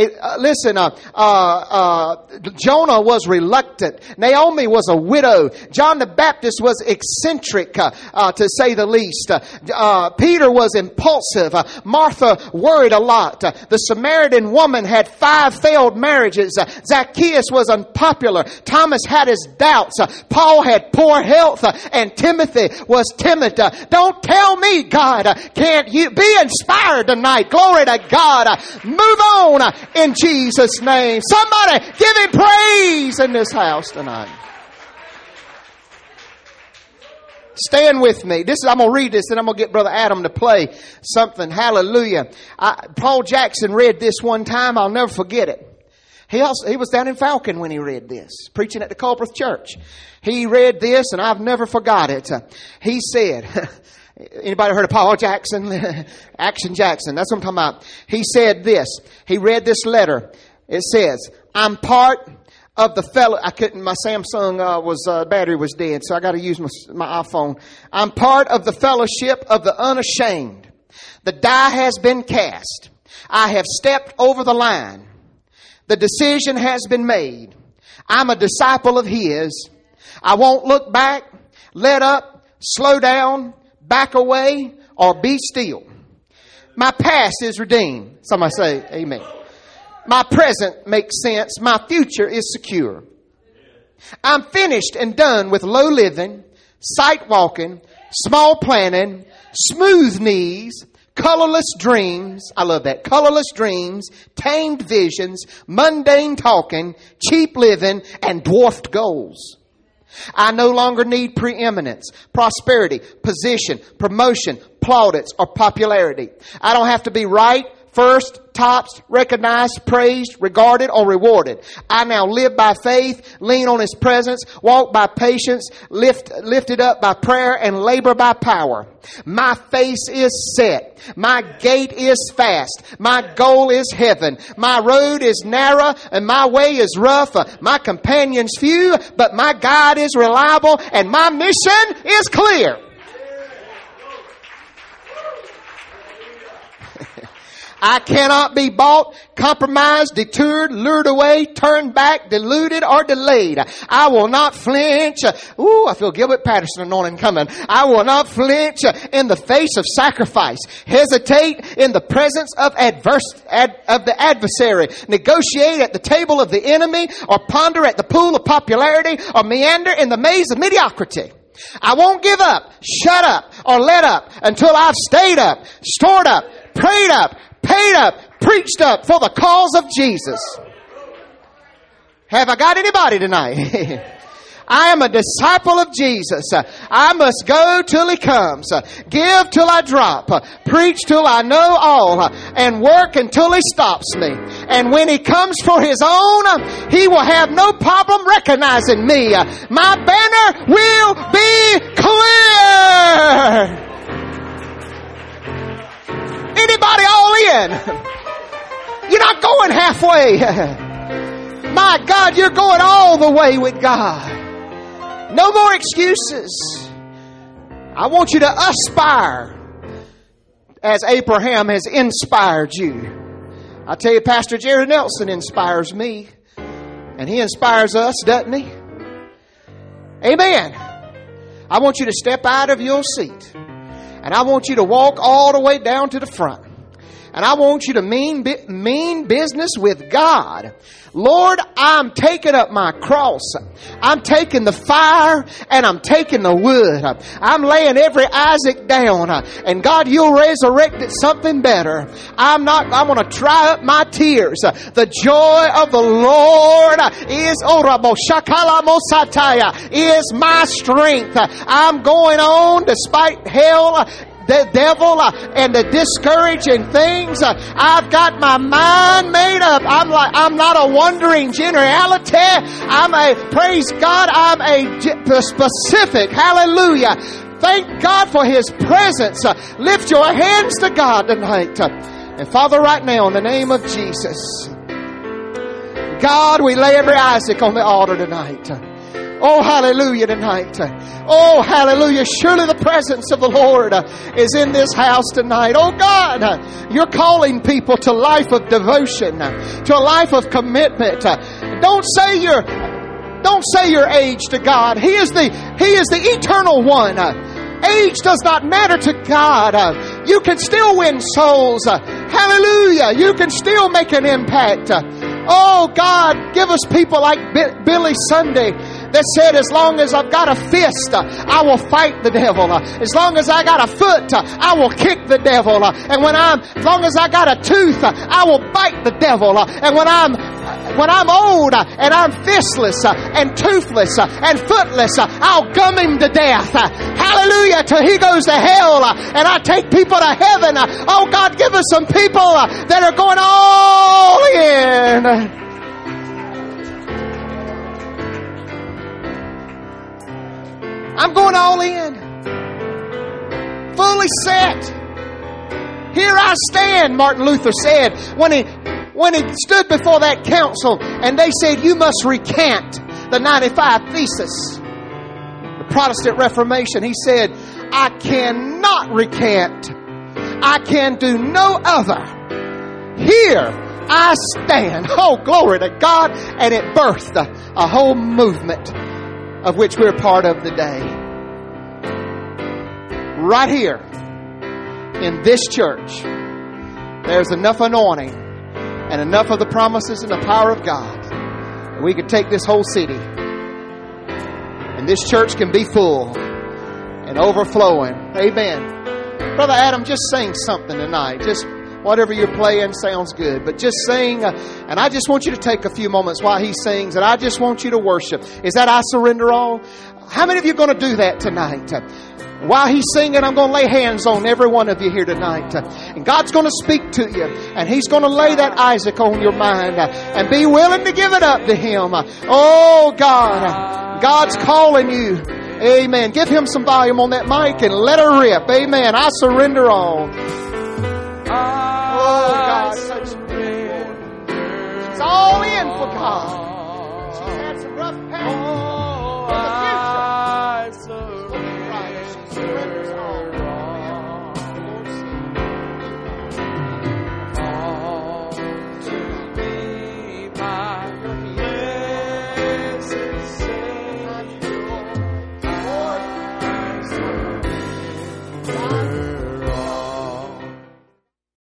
Jonah was reluctant. Naomi was a widow. John the Baptist was eccentric, to say the least. Peter was impulsive. Martha worried a lot. The Samaritan woman had 5 failed marriages. Zacchaeus was unpopular. Thomas had his doubts. Paul had poor health, and Timothy was timid. Don't tell me, God, can't you be inspired tonight? Glory to God. Move on in Jesus' name. Somebody give Him praise in this house tonight. Stand with me. I'm going to read this and I'm going to get Brother Adam to play something. Hallelujah. Paul Jackson read this one time. I'll never forget it. He was down in Falcon when he read this, preaching at the Culbreth Church. He read this, and I've never forgot it. He said, anybody heard of Paul Jackson? Action Jackson. That's what I'm talking about. He said this. He read this letter. It says, I'm part of the fellow. My Samsung battery was dead, so I got to use my iPhone. I'm part of the fellowship of the unashamed. The die has been cast. I have stepped over the line. The decision has been made. I'm a disciple of His. I won't look back, let up, slow down, back away, or be still. My past is redeemed. Somebody say amen. My present makes sense. My future is secure. I'm finished and done with low living, sight walking, small planning, smooth knees, colorless dreams. I love that. Colorless dreams, tamed visions, mundane talking, cheap living, and dwarfed goals. I no longer need preeminence, prosperity, position, promotion, plaudits, or popularity. I don't have to be right, first, tops, recognized, praised, regarded, or rewarded. I now live by faith, lean on His presence, walk by patience, lifted up by prayer, and labor by power. My face is set. My gate is fast. My goal is heaven. My road is narrow and my way is rough. My companions few, but my guide is reliable and my mission is clear. I cannot be bought, compromised, deterred, lured away, turned back, deluded, or delayed. I will not flinch. Ooh, I feel Gilbert Patterson anointing coming. I will not flinch in the face of sacrifice, hesitate in the presence of the adversary, negotiate at the table of the enemy, or ponder at the pool of popularity, or meander in the maze of mediocrity. I won't give up, shut up, or let up until I've stayed up, stored up, prayed up, paid up, preached up for the cause of Jesus. Have I got anybody tonight? I am a disciple of Jesus. I must go till He comes. Give till I drop. Preach till I know all. And work until He stops me. And when He comes for His own, He will have no problem recognizing me. My banner will be clear. Anybody all in? You're not going halfway. My God, you're going all the way with God. No more excuses. I want you to aspire as Abraham has inspired you. I tell you, Pastor Jerry Nelson inspires me. And he inspires us, doesn't he? Amen. I want you to step out of your seat. And I want you to walk all the way down to the front. And I want you to mean business with God. Lord, I'm taking up my cross. I'm taking the fire and I'm taking the wood. I'm laying every Isaac down. And God, you'll resurrect it something better. I'm going to dry up my tears. The joy of the Lord is my strength. I'm going on despite hell, the devil, and the discouraging things. I've got my mind made up. I'm not a wandering generality. Praise God, I'm a specific. Hallelujah. Thank God for His presence. Lift your hands to God tonight. And Father, right now, in the name of Jesus, God, we lay every Isaac on the altar tonight. Oh, hallelujah tonight. Oh, hallelujah. Surely the presence of the Lord is in this house tonight. Oh, God, you're calling people to a life of devotion, to a life of commitment. Don't say your age to God. He is the eternal one. Age does not matter to God. You can still win souls. Hallelujah. You can still make an impact. Oh, God, give us people like Billy Sunday that said, as long as I've got a fist, I will fight the devil. As long as I got a foot, I will kick the devil. And as long as I got a tooth, I will bite the devil. And when I'm old and I'm fistless and toothless and footless, I'll gum him to death. Hallelujah, till he goes to hell and I take people to heaven. Oh, God, give us some people that are going all in. I'm going all in. Fully set. Here I stand, Martin Luther said when he stood before that council and they said, you must recant the 95 Theses. The Protestant Reformation, he said, I cannot recant. I can do no other. Here I stand. Oh, glory to God. And it birthed a whole movement of which we're part of today. Right here in this church, there's enough anointing and enough of the promises and the power of God that we could take this whole city and this church can be full and overflowing. Amen. Brother Adam, just sing something tonight. Just whatever you're playing sounds good. But just sing. And I just want you to take a few moments while he sings. And I just want you to worship. Is that I Surrender All? How many of you are going to do that tonight? While he's singing, I'm going to lay hands on every one of you here tonight. And God's going to speak to you. And He's going to lay that Isaac on your mind. And be willing to give it up to Him. Oh, God. God's calling you. Amen. Give Him some volume on that mic and let her rip. Amen. I surrender all. Oh, God. Such she's all in for God. She's had some rough patches.